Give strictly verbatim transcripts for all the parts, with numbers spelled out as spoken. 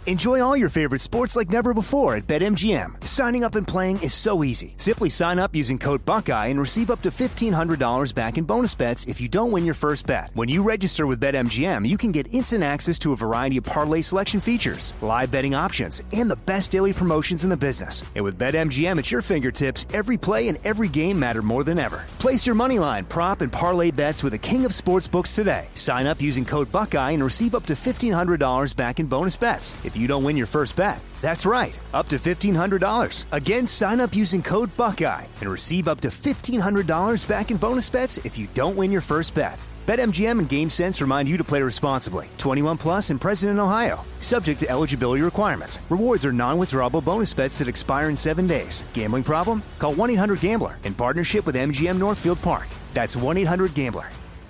Enjoy all your favorite sports like never before at BetMGM. Signing up and playing is so easy. Simply sign up using code Buckeye and receive up to fifteen hundred dollars back in bonus bets if you don't win your first bet. When you register with BetMGM, you can get instant access to a variety of parlay selection features, live betting options, and the best daily promotions in the business. And with BetMGM at your fingertips, every play and every game matter more than ever. Place your moneyline, prop, and parlay bets with the king of sportsbooks today. Sign up using code Buckeye and receive up to fifteen hundred dollars back in bonus bets if you don't win your first bet. That's right, up to fifteen hundred dollars. Again, sign up using code Buckeye and receive up to fifteen hundred dollars back in bonus bets if you don't win your first bet. BetMGM and GameSense remind you to play responsibly. twenty-one plus and present in Ohio. Subject to eligibility requirements. Rewards are non-withdrawable bonus bets that expire in seven days. Gambling problem? Call one eight hundred gambler in partnership with M G M Northfield Park. That's one eight hundred gambler.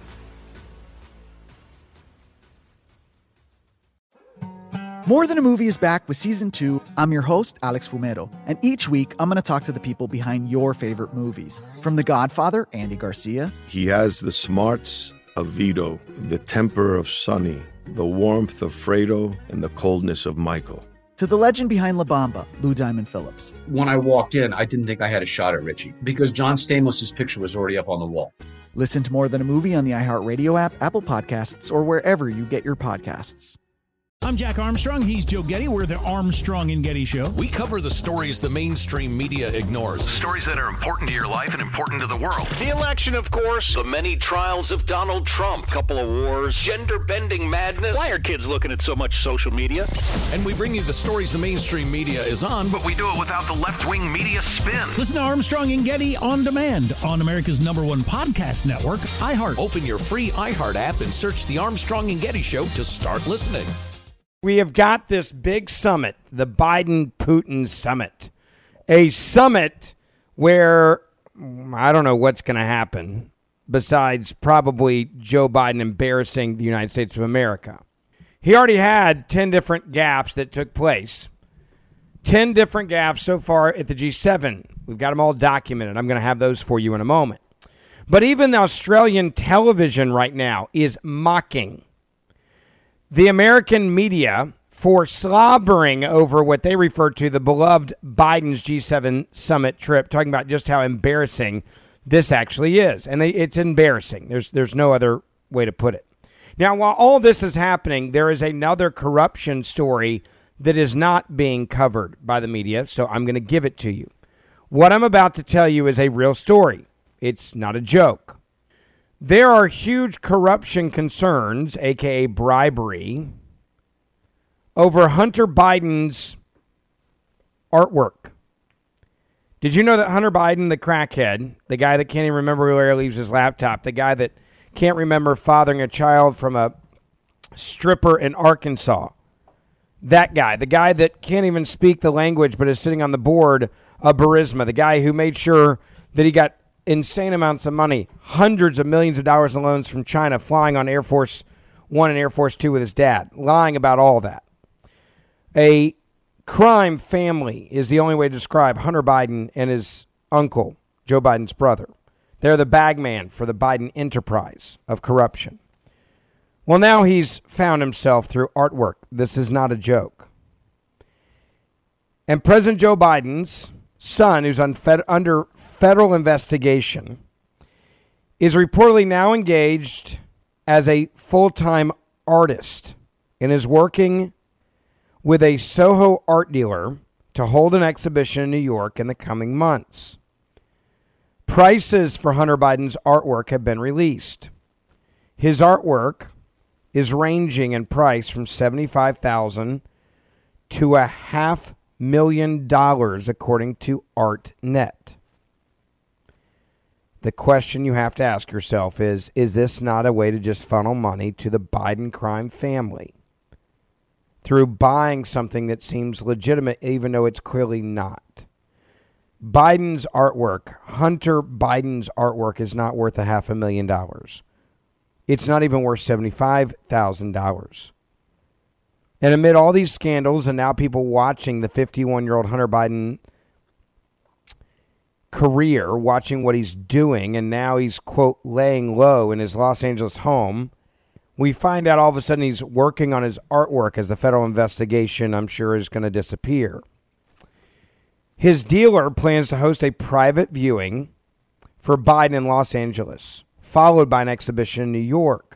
More Than a Movie is back with Season two. I'm your host, Alex Fumero, and each week I'm going to talk to the people behind your favorite movies. From The Godfather, Andy Garcia. He has the smarts of Vito, the temper of Sonny, the warmth of Fredo, and the coldness of Michael. To the legend behind La Bamba, Lou Diamond Phillips. When I walked in, I didn't think I had a shot at Richie because John Stamos' picture was already up on the wall. Listen to More Than a Movie on the iHeartRadio app, Apple Podcasts, or wherever you get your podcasts. I'm Jack Armstrong. He's Joe Getty. We're the Armstrong and Getty Show. We cover the stories the mainstream media ignores. Stories that are important to your life and important to the world. The election, of course. The many trials of Donald Trump. Couple of wars. Gender-bending madness. Why are kids looking at so much social media? And we bring you the stories the mainstream media is on, but we do it without the left-wing media spin. Listen to Armstrong and Getty on demand on America's number one podcast network, iHeart. Open your free iHeart app and search The Armstrong and Getty Show to start listening. We have got this big summit, the Biden-Putin summit, a summit where I don't know what's going to happen besides probably Joe Biden embarrassing the United States of America. He already had ten different gaffes that took place, ten different gaffes so far at the G seven. We've got them all documented. I'm going to have those for you in a moment. But even the Australian television right now is mocking the American media for slobbering over what they refer to the beloved Biden's G seven summit trip, talking about just how embarrassing this actually is. And they, it's embarrassing. There's there's no other way to put it. Now, while all this is happening, there is another corruption story that is not being covered by the media, so I'm going to give it to you. What I'm about to tell you is a real story. It's not a joke. There are huge corruption concerns, a k a bribery, over Hunter Biden's artwork. Did you know that Hunter Biden, the crackhead, the guy that can't even remember where he leaves his laptop, the guy that can't remember fathering a child from a stripper in Arkansas, that guy, the guy that can't even speak the language but is sitting on the board of Burisma, the guy who made sure that he got insane amounts of money, hundreds of millions of dollars in loans from China, flying on Air Force One and Air Force Two with his dad, lying about all that. A crime family is the only way to describe Hunter Biden and his uncle, Joe Biden's brother. They're the bagman for the Biden enterprise of corruption. Well, now he's found himself through artwork. This is not a joke. And President Joe Biden's son, who's on fed- under federal investigation, is reportedly now engaged as a full-time artist and is working with a Soho art dealer to hold an exhibition in New York in the coming months. Prices for Hunter Biden's artwork have been released. His artwork is ranging in price from seventy-five thousand dollars to a half million dollars, according to ArtNet. The question you have to ask yourself is, is this not a way to just funnel money to the Biden crime family through buying something that seems legitimate, even though it's clearly not? Biden's artwork, Hunter Biden's artwork, is not worth a half a million dollars. It's not even worth seventy-five thousand dollars. And amid all these scandals and now people watching the fifty-one-year-old Hunter Biden career, watching what he's doing, and now he's, quote, laying low in his Los Angeles home We find out all of a sudden he's working on his artwork as the federal investigation, I'm sure, is going to disappear. His dealer plans to host a private viewing for Biden in Los Angeles, followed by an exhibition in New York.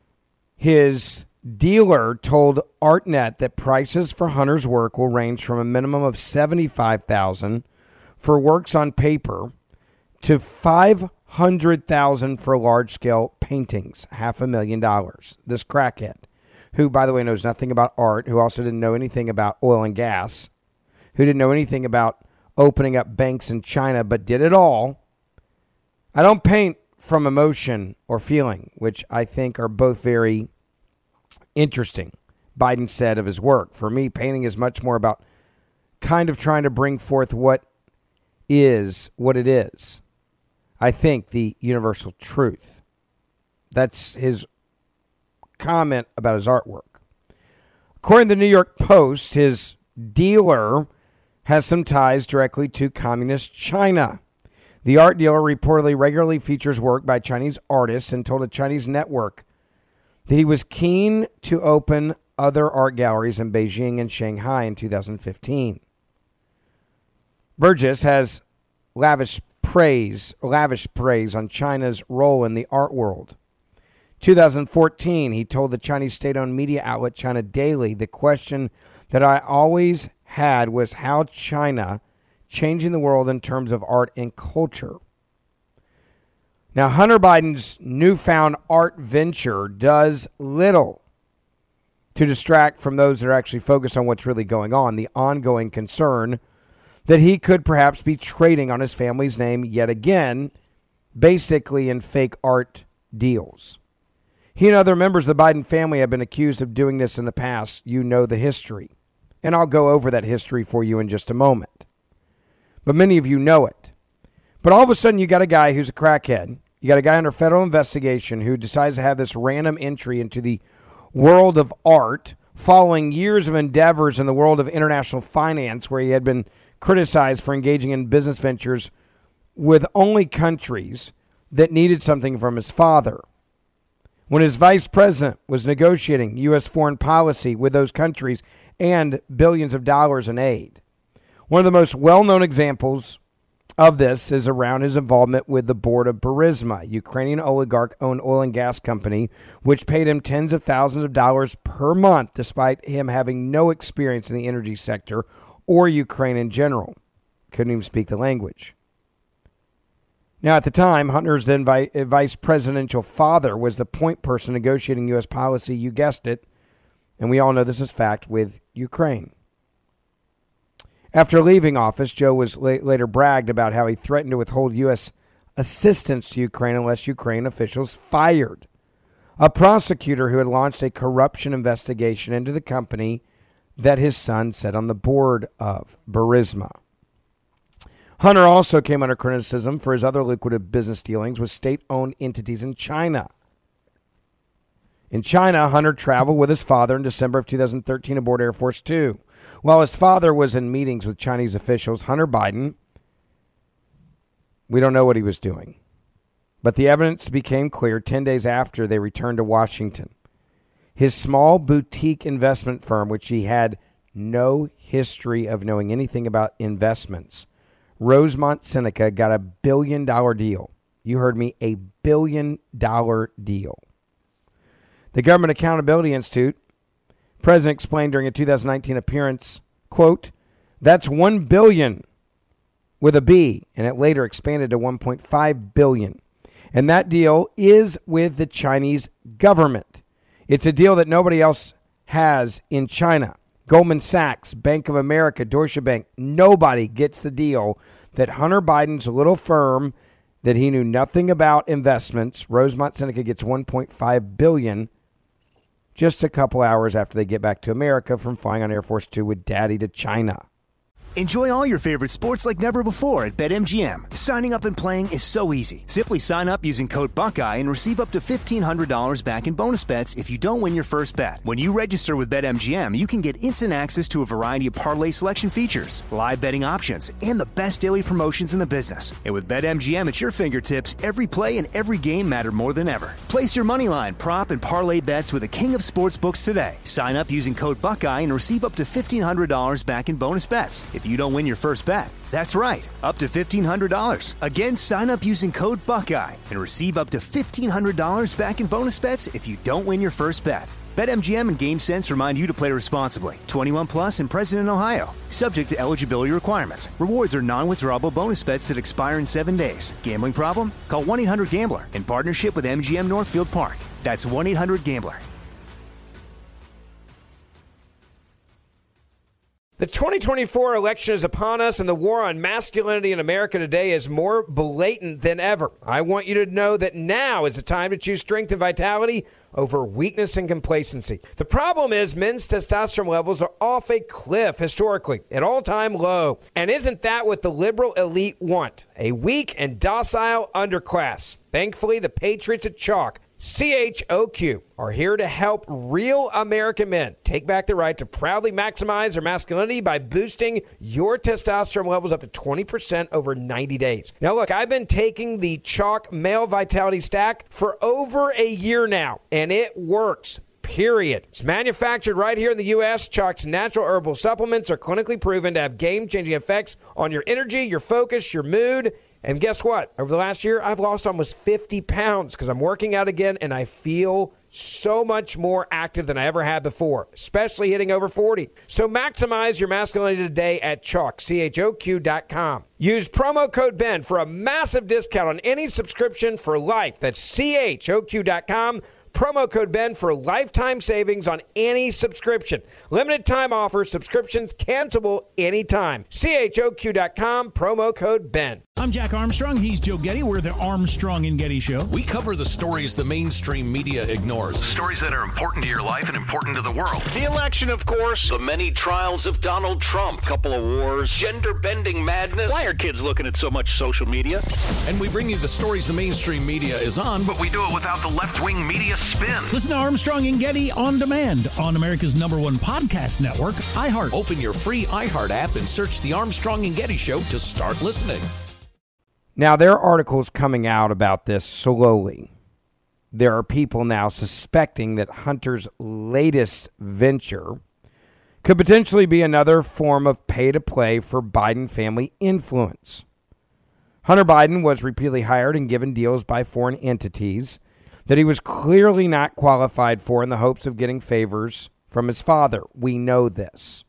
His dealer told ArtNet that prices for Hunter's work will range from a minimum of seventy-five thousand dollars for works on paper to five hundred thousand dollars for large-scale paintings, half a million dollars. This crackhead, who, by the way, knows nothing about art, who also didn't know anything about oil and gas, who didn't know anything about opening up banks in China, but did it all. I don't paint from emotion or feeling, which I think are both very interesting, Biden said of his work. For me, painting is much more about kind of trying to bring forth what is what it is. I think the universal truth. That's his comment about his artwork. According to the New York Post, his dealer has some ties directly to communist China. The art dealer reportedly regularly features work by Chinese artists and told a Chinese network that he was keen to open other art galleries in Beijing and Shanghai in two thousand fifteen. Burgess has lavish praise, lavish praise on China's role in the art world. two thousand fourteen, he told the Chinese state-owned media outlet China Daily, the question that I always had was how China changing the world in terms of art and culture. Now, Hunter Biden's newfound art venture does little to distract from those that are actually focused on what's really going on, the ongoing concern that he could perhaps be trading on his family's name yet again, basically in fake art deals. He and other members of the Biden family have been accused of doing this in the past. You know the history. And I'll go over that history for you in just a moment. But many of you know it. But all of a sudden, you got a guy who's a crackhead. You got a guy under federal investigation who decides to have this random entry into the world of art following years of endeavors in the world of international finance, where he had been criticized for engaging in business ventures with only countries that needed something from his father. When his vice president was negotiating U S foreign policy with those countries and billions of dollars in aid. One of the most well-known examples of this is around his involvement with the board of Burisma, Ukrainian oligarch-owned oil and gas company, which paid him tens of thousands of dollars per month despite him having no experience in the energy sector or Ukraine in general. Couldn't even speak the language. Now, at the time, Hunter's then vi- vice presidential father was the point person negotiating U S policy, you guessed it, and we all know this is fact, with Ukraine. After leaving office, Joe was la- later bragged about how he threatened to withhold U S assistance to Ukraine unless Ukraine officials fired a prosecutor who had launched a corruption investigation into the company that his son sat on the board of, Burisma. Hunter also came under criticism for his other lucrative business dealings with state-owned entities in China. In China, Hunter traveled with his father in December of two thousand thirteen aboard Air Force Two. While his father was in meetings with Chinese officials, Hunter Biden, we don't know what he was doing. But the evidence became clear ten days after they returned to Washington. His small boutique investment firm, which he had no history of knowing anything about investments, Rosemont Seneca, got a billion dollar deal. You heard me, a billion dollar deal. The Government Accountability Institute president explained during a two thousand nineteen appearance, quote, that's one billion with a B, and it later expanded to one point five billion. And that deal is with the Chinese government. It's a deal that nobody else has in China. Goldman Sachs, Bank of America, Deutsche Bank, nobody gets the deal that Hunter Biden's little firm that he knew nothing about investments, Rosemont Seneca, gets one point five billion dollars just a couple hours after they get back to America from flying on Air Force Two with Daddy to China. Enjoy all your favorite sports like never before at BetMGM. Signing up and playing is so easy. Simply sign up using code Buckeye and receive up to fifteen hundred dollars back in bonus bets if you don't win your first bet. When you register with BetMGM, you can get instant access to a variety of parlay selection features, live betting options, and the best daily promotions in the business. And with BetMGM at your fingertips, every play and every game matter more than ever. Place your moneyline, prop, and parlay bets with the king of sportsbooks today. Sign up using code Buckeye and receive up to fifteen hundred dollars back in bonus bets if you don't win your first bet. That's right, up to fifteen hundred dollars. Again, sign up using code Buckeye and receive up to fifteen hundred dollars back in bonus bets if you don't win your first bet. BetMGM and GameSense remind you to play responsibly. twenty-one plus and present in Ohio. Subject to eligibility requirements. Rewards are non-withdrawable bonus bets that expire in seven days. Gambling problem? Call one eight hundred gambler in partnership with M G M Northfield Park. That's one eight hundred gambler. The twenty twenty-four election is upon us, and the war on masculinity in America today is more blatant than ever. I want you to know that now is the time to choose strength and vitality over weakness and complacency. The problem is men's testosterone levels are off a cliff historically, an all-time low. And isn't that what the liberal elite want? A weak and docile underclass. Thankfully, the patriots at Chalk, C H O Q, are here to help real American men take back the right to proudly maximize their masculinity by boosting your testosterone levels up to twenty percent over ninety days. Now, look, I've been taking the Chalk Male Vitality Stack for over a year now, and it works. Period. It's manufactured right here in the U S Chalk's natural herbal supplements are clinically proven to have game-changing effects on your energy, your focus, your mood. And guess what? Over the last year, I've lost almost fifty pounds because I'm working out again, and I feel so much more active than I ever had before, especially hitting over forty. So maximize your masculinity today at Chalk, C H O Q dot com. Use promo code Ben for a massive discount on any subscription for life. That's C H O Q dot com. Promo code Ben for lifetime savings on any subscription. Limited time offer. Subscriptions cancelable anytime. C H O Q dot com. Promo code Ben. I'm Jack Armstrong. He's Joe Getty. We're the Armstrong and Getty Show. We cover the stories the mainstream media ignores. Stories that are important to your life and important to the world. The election, of course. The many trials of Donald Trump. Couple of wars. Gender-bending madness. Why are kids looking at so much social media? And we bring you the stories the mainstream media is on, but we do it without the left-wing media spin. Listen to Armstrong and Getty on demand on America's number one podcast network, iHeart. Open your free iHeart app and search the Armstrong and Getty Show to start listening. Now, there are articles coming out about this slowly. There are people now suspecting that Hunter's latest venture could potentially be another form of pay-to-play for Biden family influence. Hunter Biden was repeatedly hired and given deals by foreign entities that he was clearly not qualified for in the hopes of getting favors from his father. We know this.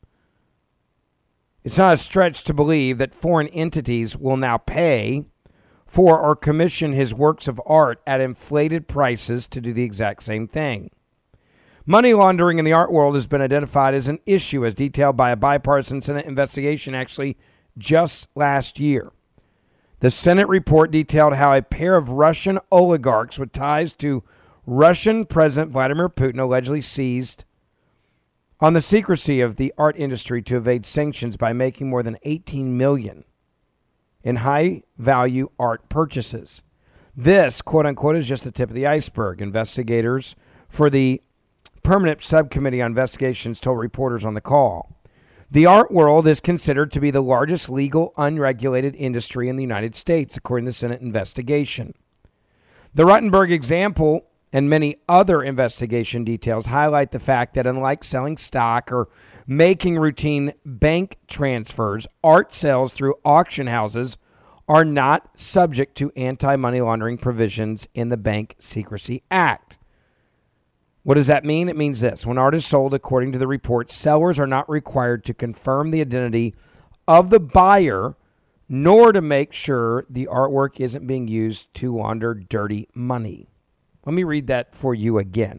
It's not a stretch to believe that foreign entities will now pay for or commission his works of art at inflated prices to do the exact same thing. Money laundering in the art world has been identified as an issue, as detailed by a bipartisan Senate investigation actually just last year. The Senate report detailed how a pair of Russian oligarchs with ties to Russian President Vladimir Putin allegedly seized on the secrecy of the art industry to evade sanctions by making more than eighteen million dollars in high-value art purchases. This, quote-unquote, is just the tip of the iceberg. Investigators for the Permanent Subcommittee on Investigations told reporters on the call. The art world is considered to be the largest legal, unregulated industry in the United States, according to the Senate investigation. The Ruttenberg example and many other investigation details highlight the fact that unlike selling stock or making routine bank transfers, art sales through auction houses are not subject to anti-money laundering provisions in the Bank Secrecy Act. What does that mean? It means this. When art is sold, according to the report, sellers are not required to confirm the identity of the buyer, nor to make sure the artwork isn't being used to launder dirty money. Let me read that for you again.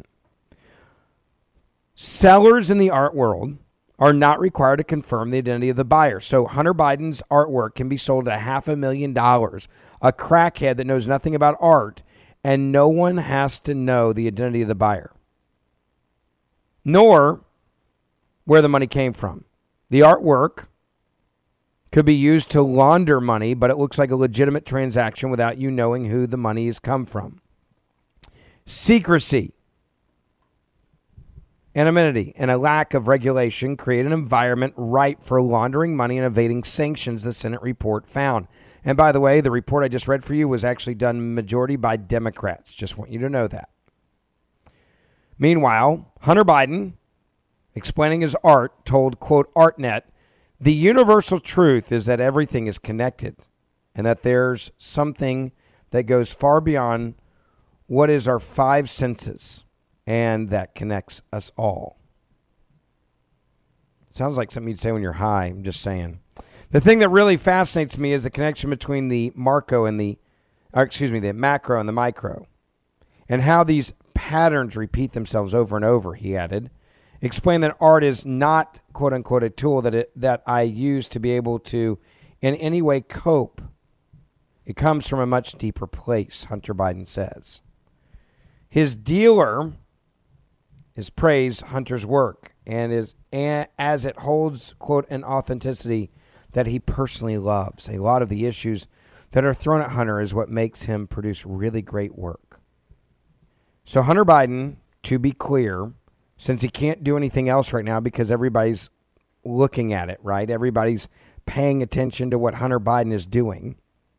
Sellers in the art world are not required to confirm the identity of the buyer. So Hunter Biden's artwork can be sold at half a million dollars. A crackhead that knows nothing about art, and no one has to know the identity of the buyer, nor where the money came from. The artwork could be used to launder money, but it looks like a legitimate transaction without you knowing who the money has come from. Secrecy, anonymity, and a lack of regulation create an environment ripe for laundering money and evading sanctions, the Senate report found. And by the way, the report I just read for you was actually done majority by Democrats. Just want you to know that. Meanwhile, Hunter Biden, explaining his art, told, quote, ArtNet, the universal truth is that everything is connected and that there's something that goes far beyond what is our five senses and that connects us all. Sounds like something you'd say when you're high. I'm just saying. The thing that really fascinates me is the connection between the Marco and the, or excuse me, the macro and the micro, and how these patterns repeat themselves over and over, he added. Explain that art is not, quote unquote, a tool that it, that I use to be able to in any way cope. It comes from a much deeper place, Hunter Biden says. His dealer is praise Hunter's work and is as it holds, quote, an authenticity that he personally loves. A lot of the issues that are thrown at Hunter is what makes him produce really great work. So Hunter Biden, to be clear, since he can't do anything else right now because everybody's looking at it, right? Everybody's paying attention to what Hunter Biden is doing.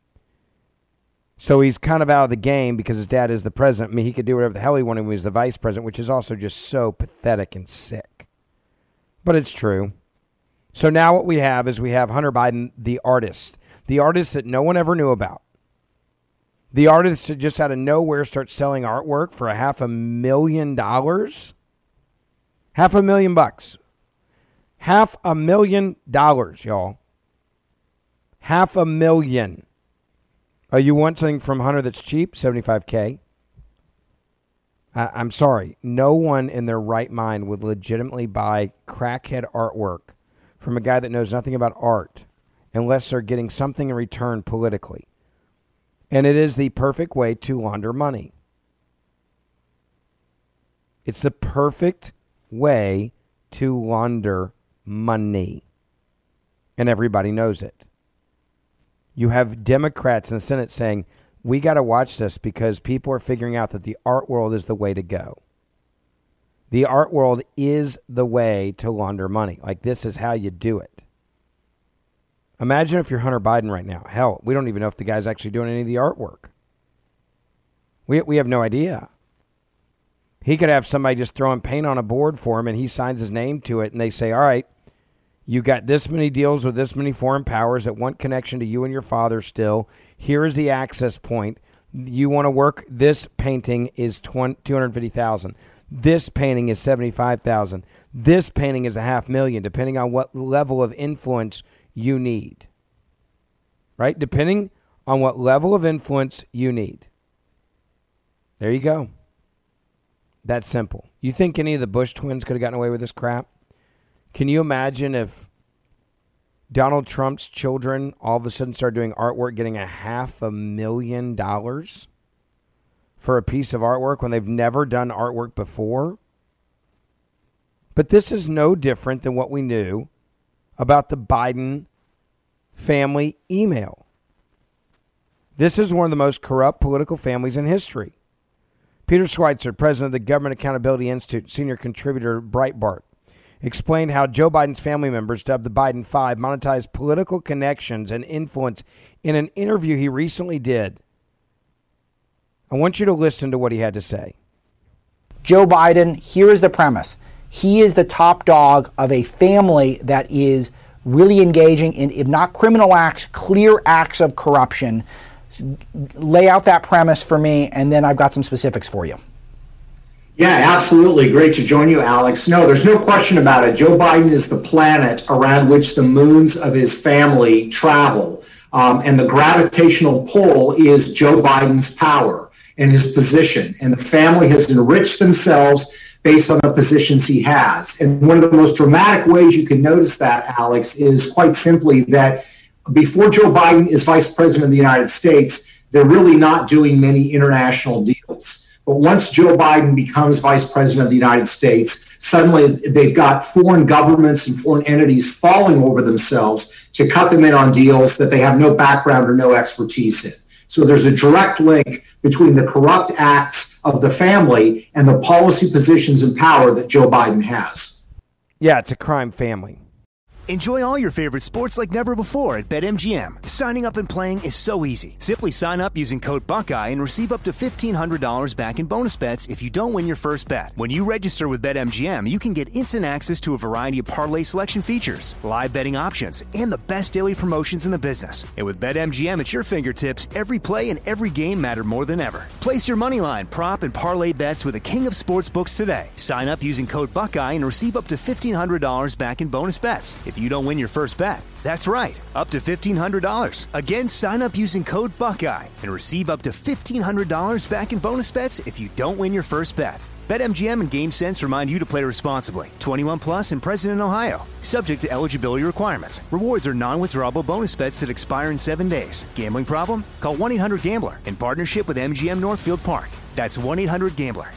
So he's kind of out of the game because his dad is the president. I mean, he could do whatever the hell he wanted when he was the vice president, which is also just so pathetic and sick. But it's true. So now what we have is we have Hunter Biden, the artist, the artist that no one ever knew about. The artist that just out of nowhere starts selling artwork for a half a million dollars. Half a million bucks. Half a million dollars, y'all. Half a million. Oh, you want something from Hunter that's cheap? seventy-five K. I- I'm sorry. No one in their right mind would legitimately buy crackhead artwork from a guy that knows nothing about art unless they're getting something in return politically. And it is the perfect way to launder money. It's the perfect way to launder money. And everybody knows it. You have Democrats in the Senate saying, we got to watch this because people are figuring out that the art world is the way to go. The art world is the way to launder money. Like, this is how you do it. Imagine if you're Hunter Biden right now. Hell, we don't even know if the guy's actually doing any of the artwork. We we have no idea. He could have somebody just throwing paint on a board for him and he signs his name to it and they say, all right, you got this many deals with this many foreign powers that want connection to you and your father still. Here is the access point. You want to work, this painting is two hundred fifty thousand dollars. This painting is seventy-five thousand dollars. This painting is a half million, depending on what level of influence you need. Right? Depending on what level of influence you need. There you go. That's simple. You think any of the Bush twins could have gotten away with this crap? Can you imagine if Donald Trump's children all of a sudden started doing artwork, getting a half a million dollars for a piece of artwork when they've never done artwork before? But this is no different than what we knew about the Biden family email. This is one of the most corrupt political families in history. Peter Schweitzer, president of the Government Accountability Institute, senior contributor to Breitbart, explained how Joe Biden's family members, dubbed the Biden Five, monetized political connections and influence in an interview he recently did. I want you to listen to what he had to say. Joe Biden, here is the premise. He is the top dog of a family that is really engaging in, if not criminal acts, clear acts of corruption. Lay out that premise for me, and then I've got some specifics for you. Yeah, absolutely. Great to join you, Alex. No, there's no question about it. Joe Biden is the planet around which the moons of his family travel. Um, and the gravitational pull is Joe Biden's power and his position. And the family has enriched themselves based on the positions he has. And one of the most dramatic ways you can notice that, Alex, is quite simply that before Joe Biden is vice president of the United States, they're really not doing many international deals. But once Joe Biden becomes vice president of the United States, suddenly they've got foreign governments and foreign entities falling over themselves to cut them in on deals that they have no background or no expertise in. So there's a direct link between the corrupt acts of the family and the policy positions and power that Joe Biden has. Yeah, it's a crime family. Enjoy all your favorite sports like never before at BetMGM. Signing up and playing is so easy. Simply sign up using code Buckeye and receive up to fifteen hundred dollars back in bonus bets if you don't win your first bet. When you register with BetMGM, you can get instant access to a variety of parlay selection features, live betting options, and the best daily promotions in the business. And with BetMGM at your fingertips, every play and every game matter more than ever. Place your moneyline, prop, and parlay bets with the king of sportsbooks today. Sign up using code Buckeye and receive up to fifteen hundred dollars back in bonus bets if you don't win your first bet. That's right, up to fifteen hundred dollars. Again, sign up using code Buckeye and receive up to fifteen hundred dollars back in bonus bets if you don't win your first bet. BetMGM and GameSense remind you to play responsibly. twenty-one plus and present in Ohio. Subject to eligibility requirements. Rewards are non-withdrawable bonus bets that expire in seven days. Gambling problem? Call one eight hundred gambler in partnership with M G M Northfield Park. That's one eight hundred gambler.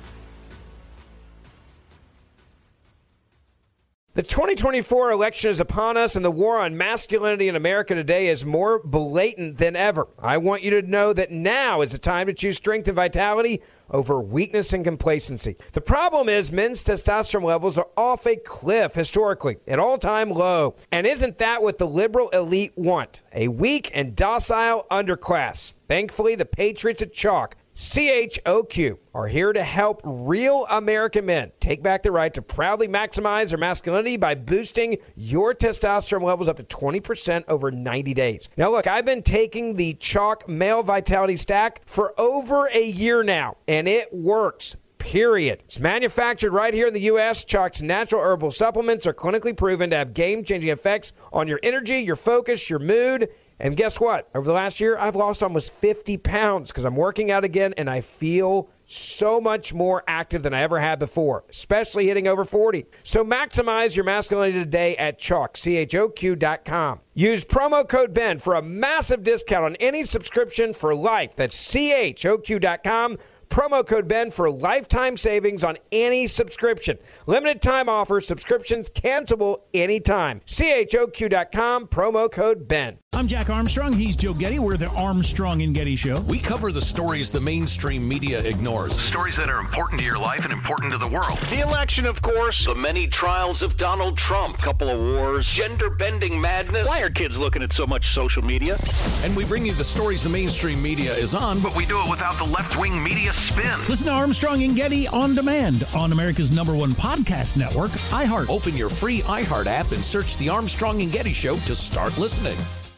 The twenty twenty-four election is upon us, and the war on masculinity in America today is more blatant than ever. I want you to know that now is the time to choose strength and vitality over weakness and complacency. The problem is men's testosterone levels are off a cliff historically, at all-time low. And isn't that what the liberal elite want? A weak and docile underclass. Thankfully, the patriots at Chalk, C H O Q, are here to help real American men take back the right to proudly maximize their masculinity by boosting your testosterone levels up to twenty percent over ninety days. Now, look, I've been taking the Chalk Male Vitality Stack for over a year now, and it works. Period. It's manufactured right here in the U S Chalk's natural herbal supplements are clinically proven to have game-changing effects on your energy, your focus, your mood. And guess what? Over the last year, I've lost almost fifty pounds because I'm working out again, and I feel so much more active than I ever had before, especially hitting over forty. So maximize your masculinity today at Chalk, C H O Q dot com. Use promo code Ben for a massive discount on any subscription for life. That's C H O Q dot com. Promo code Ben for lifetime savings on any subscription. Limited time offer. Subscriptions cancelable anytime. C H O Q dot com. Promo code Ben. I'm Jack Armstrong. He's Joe Getty. We're the Armstrong and Getty Show. We cover the stories the mainstream media ignores. Stories that are important to your life and important to the world. The election, of course, the many trials of Donald Trump, couple of wars, gender-bending madness. Why are kids looking at so much social media? And we bring you the stories the mainstream media is on, but we do it without the left-wing media spin. Listen to Armstrong and Getty on demand on America's number one podcast network, iHeart. Open your free iHeart app and search the Armstrong and Getty Show to start listening.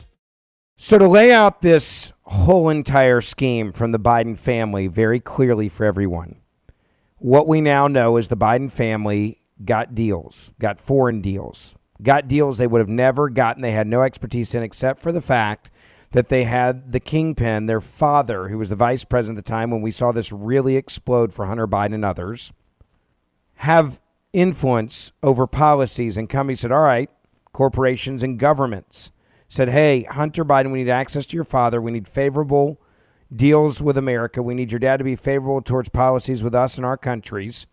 So to lay out this whole entire scheme from the Biden family very clearly for everyone, what we now know is the Biden family got deals, got foreign deals, got deals they would have never gotten, they had no expertise in, except for the fact that they had the kingpin, their father, who was the vice president at the time when we saw this really explode for Hunter Biden and others, have influence over policies. And companies said, all right, corporations and governments said, hey, Hunter Biden, we need access to your father. We need favorable deals with America. We need your dad to be favorable towards policies with us and our countries.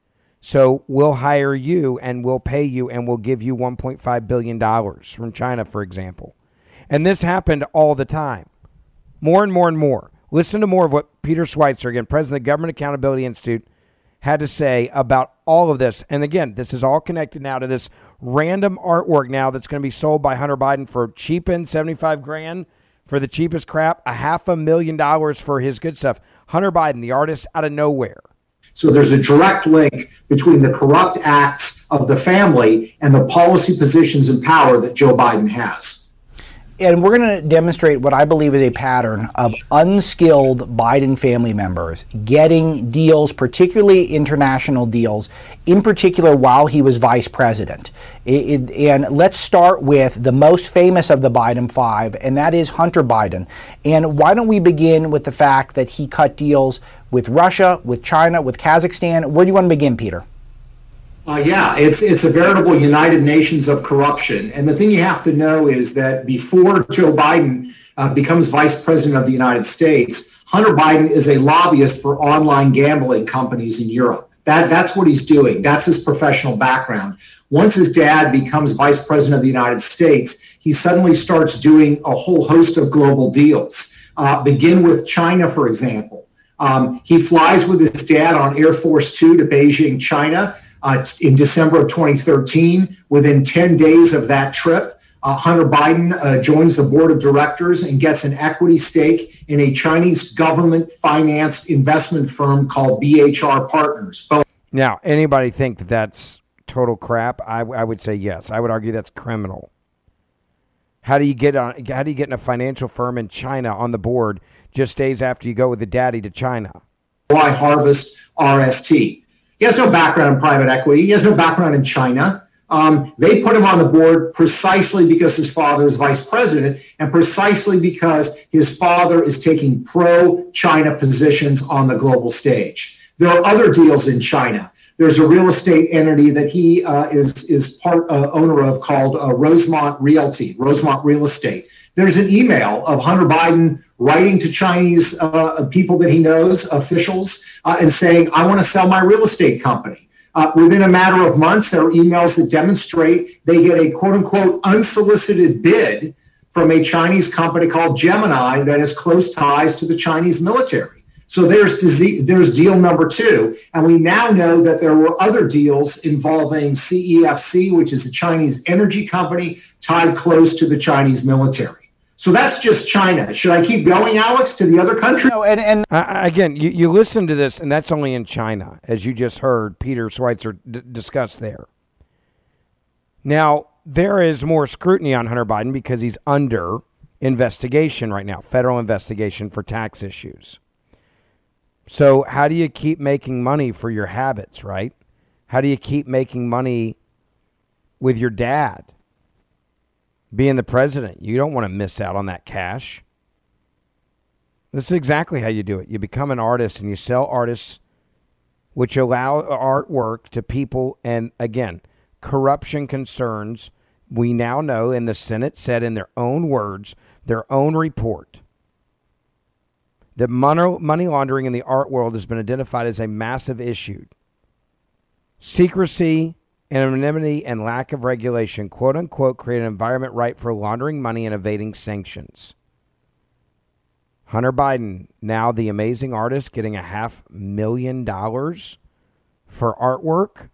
So we'll hire you and we'll pay you and we'll give you one point five billion dollars from China, for example. And this happened all the time. More and more and more. Listen to more of what Peter Schweitzer, again, president of the Government Accountability Institute, had to say about all of this. And again, this is all connected now to this random artwork now that's going to be sold by Hunter Biden for cheaping seventy-five grand for the cheapest crap, a half a million dollars for his good stuff. Hunter Biden, the artist out of nowhere. So there's a direct link between the corrupt acts of the family and the policy positions and power that Joe Biden has. And we're going to demonstrate what I believe is a pattern of unskilled Biden family members getting deals, particularly international deals, in particular while he was vice president. It, it, and let's start with the most famous of the Biden five, and that is Hunter Biden. And why don't we begin with the fact that he cut deals with Russia, with China, with Kazakhstan? Where do you want to begin, Peter? Uh, yeah, it's it's a veritable United Nations of corruption. And the thing you have to know is that before Joe Biden uh, becomes vice president of the United States, Hunter Biden is a lobbyist for online gambling companies in Europe. That, that's what he's doing. That's his professional background. Once his dad becomes vice president of the United States, he suddenly starts doing a whole host of global deals. Uh, begin with China, for example. Um, he flies with his dad on Air Force Two to Beijing, China uh, in December of twenty thirteen. Within ten days of that trip, uh, Hunter Biden uh, joins the board of directors and gets an equity stake in a Chinese government-financed investment firm called B H R Partners. Now, anybody think that that's total crap? I, I would say yes. I would argue that's criminal. How do you get on? How do you get in a financial firm in China on the board just days after you go with the daddy to China? Why Harvest R S T? He has no background in private equity. He has no background in China. Um, they put him on the board precisely because his father is vice president and precisely because his father is taking pro-China positions on the global stage. There are other deals in China. There's a real estate entity that he uh, is, is part uh, owner of called uh, Rosemont Realty, Rosemont Real Estate. There's an email of Hunter Biden writing to Chinese uh, people that he knows, officials, uh, and saying, I want to sell my real estate company. Uh, within a matter of months, there are emails that demonstrate they get a quote-unquote unsolicited bid from a Chinese company called Gemini that has close ties to the Chinese military. So there's there's deal number two. And we now know that there were other deals involving C E F C, which is a Chinese energy company tied close to the Chinese military. So that's just China. Should I keep going, Alex, to the other countries? No, and, and uh, again, you, you listen to this, and that's only in China, as you just heard Peter Schweizer d- discuss there. Now, there is more scrutiny on Hunter Biden because he's under investigation right now, federal investigation for tax issues. So how do you keep making money for your habits, right? How do you keep making money with your dad being the president? You don't want to miss out on that cash. This is exactly how you do it. You become an artist and you sell artists, which allow artwork to people. And again, corruption concerns, we now know, and the Senate said in their own words, their own report, that money laundering in the art world has been identified as a massive issue. Secrecy, anonymity, and lack of regulation, quote unquote, create an environment ripe for laundering money and evading sanctions. Hunter Biden, now the amazing artist, getting a half million dollars for artwork.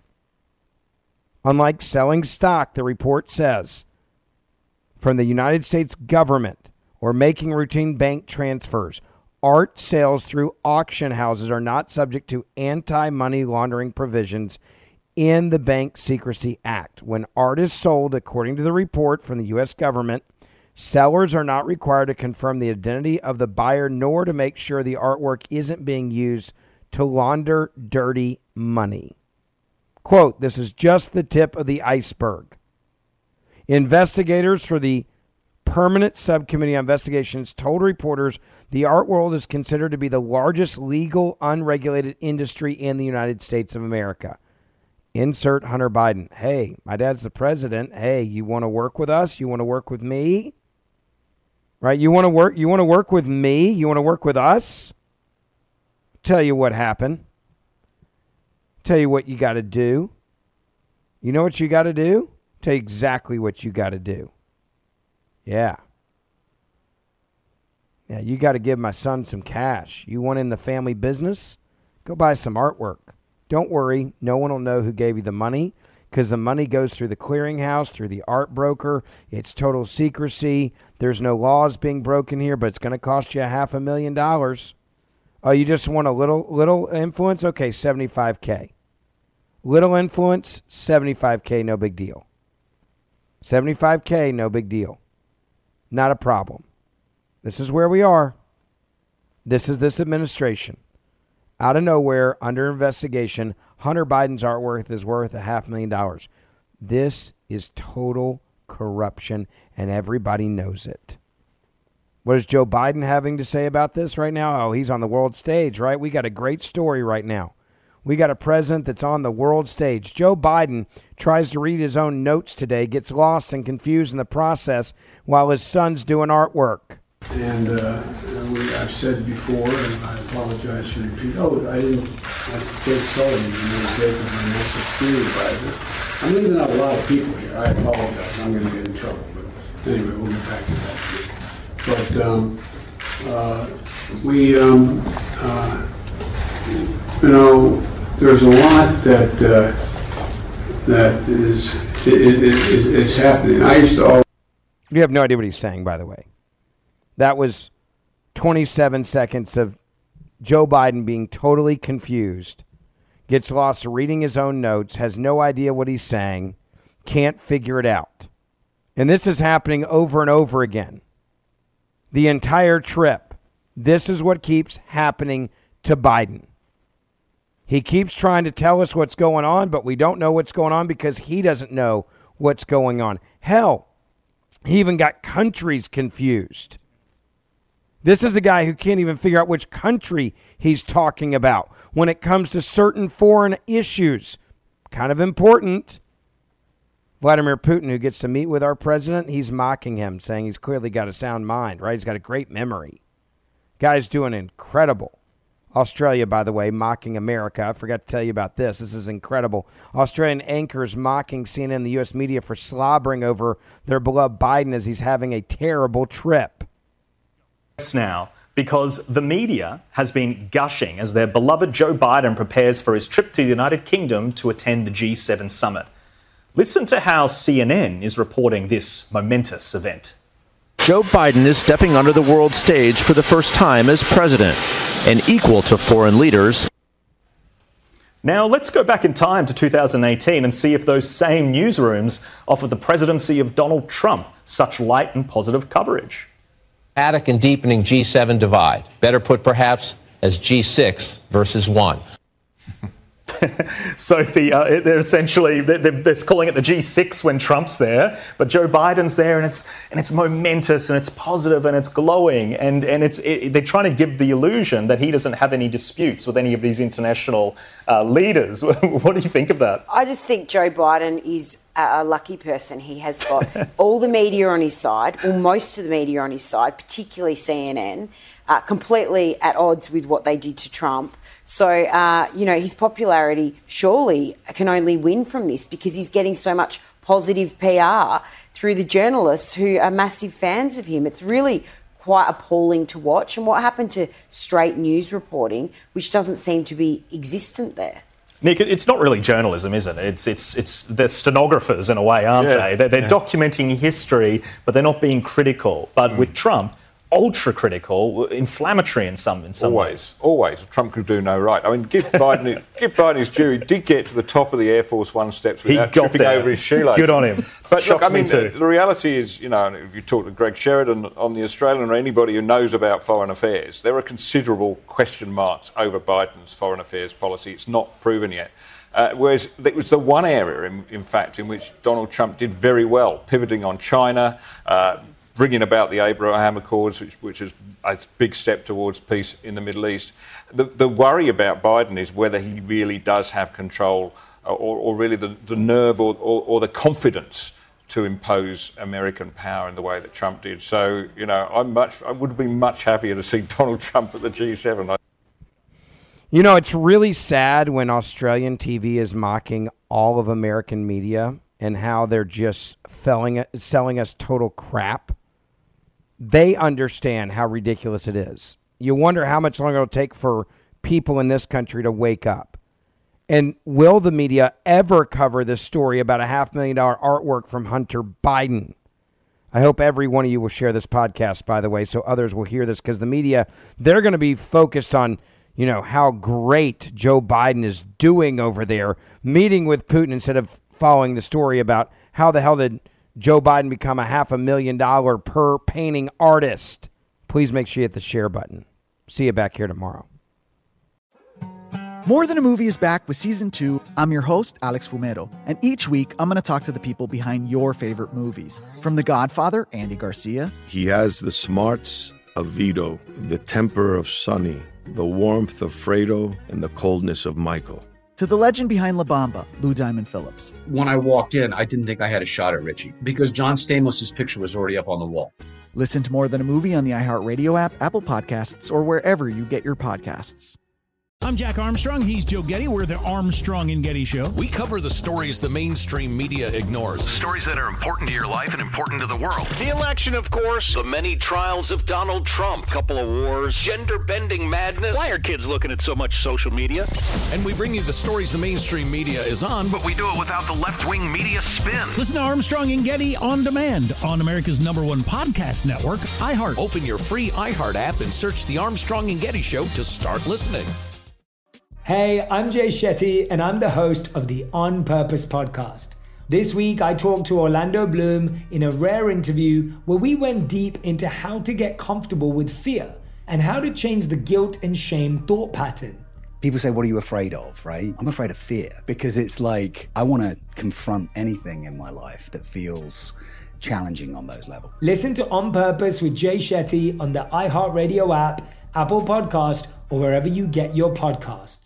Unlike selling stock, the report says, from the United States government or making routine bank transfers, art sales through auction houses are not subject to anti-money laundering provisions in the Bank Secrecy Act. When art is sold, according to the report from the U S government, sellers are not required to confirm the identity of the buyer nor to make sure the artwork isn't being used to launder dirty money. Quote, this is just the tip of the iceberg. Investigators for the Permanent Subcommittee on Investigations told reporters the art world is considered to be the largest legal, unregulated industry in the United States of America. Insert Hunter Biden. Hey, my dad's the president. Hey, you want to work with us? You want to work with me? Right? You want to work? You want to work with me? You want to work with us? Tell you what happened. Tell you what you got to do. You know what you got to do? Tell you exactly what you got to do. Yeah. Yeah, you got to give my son some cash. You want in the family business? Go buy some artwork. Don't worry. No one will know who gave you the money because the money goes through the clearinghouse, through the art broker. It's total secrecy. There's no laws being broken here, but it's going to cost you a half a million dollars. Oh, you just want a little little influence? Okay, seventy-five K. Little influence, seventy-five K, no big deal. seventy-five K, no big deal. Not a problem. This is where we are. This is this administration. Out of nowhere, under investigation, Hunter Biden's artwork is worth a half million dollars. This is total corruption, and everybody knows it. What is Joe Biden having to say about this right now? Oh, he's on the world stage, right? We got a great story right now. We got a president that's on the world stage. Joe Biden tries to read his own notes today, gets lost and confused in the process while his son's doing artwork. And uh, we, I've said before, and I apologize to repeat, oh, I didn't, like Jake Sullivan, you know, Jake is my massive security advisor. I'm leaving out a lot of people here. I apologize. I'm going to get in trouble. But anyway, we'll get back to that. But um, uh, we, um, uh, you know, there's a lot that uh, that is, is, is, is happening. I used to always... You have no idea what he's saying, by the way. That was twenty-seven seconds of Joe Biden being totally confused, gets lost reading his own notes, has no idea what he's saying, can't figure it out. And this is happening over and over again. The entire trip. This is what keeps happening to Biden. He keeps trying to tell us what's going on, but we don't know what's going on because he doesn't know what's going on. Hell, he even got countries confused. This is a guy who can't even figure out which country he's talking about when it comes to certain foreign issues. Kind of important. Vladimir Putin, who gets to meet with our president, he's mocking him, saying he's clearly got a sound mind, right? He's got a great memory. Guy's doing incredible. Australia, by the way, mocking America. I forgot to tell you about this. This is incredible. Australian anchors mocking C N N and the U S media for slobbering over their beloved Biden as he's having a terrible trip. Now, because the media has been gushing as their beloved Joe Biden prepares for his trip to the United Kingdom to attend the G seven summit. Listen to how C N N is reporting this momentous event. Joe Biden is stepping onto the world stage for the first time as president, and equal to foreign leaders. Now, let's go back in time to two thousand eighteen and see if those same newsrooms offered the presidency of Donald Trump such light and positive coverage. Dramatic and deepening G seven divide, better put perhaps as G six versus one. Sophie, uh, they're essentially they're, they're calling it the G six when Trump's there, but Joe Biden's there, and it's and it's momentous and it's positive and it's glowing, and and it's it, they're trying to give the illusion that he doesn't have any disputes with any of these international uh, leaders. What do you think of that? I just think Joe Biden is a lucky person. He has got all the media on his side, or most of the media on his side, particularly C N N, uh, completely at odds with what they did to Trump. So, uh, you know, his popularity surely can only win from this because he's getting so much positive P R through the journalists who are massive fans of him. It's really quite appalling to watch. And what happened to straight news reporting, which doesn't seem to be existent there? Nick, it's not really journalism, is it? It's it's it's they're stenographers in a way, aren't yeah. they? They're, they're yeah. documenting history, but they're not being critical. But mm. with Trump, ultra critical, inflammatory in some in some always, ways. Always, Trump could do no right. I mean, give Biden give Biden his due. He did get to the top of the Air Force One steps without tripping there. over his shoelace. Good on him. But Shocked look, I mean, me too. the reality is, you know, if you talk to Greg Sheridan on The Australian or anybody who knows about foreign affairs, there are considerable question marks over Biden's foreign affairs policy. It's not proven yet. Uh, whereas it was the one area, in, in fact, in which Donald Trump did very well, pivoting on China, uh, bringing about the Abraham Accords, which, which is a big step towards peace in the Middle East. The, the worry about Biden is whether he really does have control or, or really the, the nerve or, or, or the confidence to impose American power in the way that Trump did. So, you know, I'm much, I would be much happier to see Donald Trump at the G seven. You know, it's really sad when Australian T V is mocking all of American media and how they're just selling, selling us total crap. They understand how ridiculous it is. You wonder how much longer it'll take for people in this country to wake up. And will the media ever cover this story about a half million dollar artwork from Hunter Biden? I hope every one of you will share this podcast, by the way, so others will hear this, because the media, they're going to be focused on, you know, how great Joe Biden is doing over there, meeting with Putin, instead of following the story about how the hell did Joe Biden become a half a million dollar per painting artist. Please make sure you hit the share button. See you back here tomorrow. More Than a Movie is back with season two. I'm your host, Alex Fumero, and each week I'm going to talk to the people behind your favorite movies. From The Godfather, Andy Garcia. He has the smarts of Vito, the temper of Sonny, the warmth of Fredo, and the coldness of Michael. To the legend behind La Bamba, Lou Diamond Phillips. When I walked in, I didn't think I had a shot at Richie because John Stamos' picture was already up on the wall. Listen to More Than a Movie on the iHeartRadio app, Apple Podcasts, or wherever you get your podcasts. I'm Jack Armstrong. He's Joe Getty. We're the Armstrong and Getty Show. We cover the stories the mainstream media ignores. Stories that are important to your life and important to the world. The election, of course. The many trials of Donald Trump. Couple of wars. Gender-bending madness. Why are kids looking at so much social media? And we bring you the stories the mainstream media is on, but we do it without the left-wing media spin. Listen to Armstrong and Getty on demand on America's number one podcast network, iHeart. Open your free iHeart app and search The Armstrong and Getty Show to start listening. Hey, I'm Jay Shetty, and I'm the host of the On Purpose podcast. This week, I talked to Orlando Bloom in a rare interview where we went deep into how to get comfortable with fear and how to change the guilt and shame thought pattern. People say, what are you afraid of, right? I'm afraid of fear because it's like I want to confront anything in my life that feels challenging on those levels. Listen to On Purpose with Jay Shetty on the iHeartRadio app, Apple Podcast, or wherever you get your podcasts.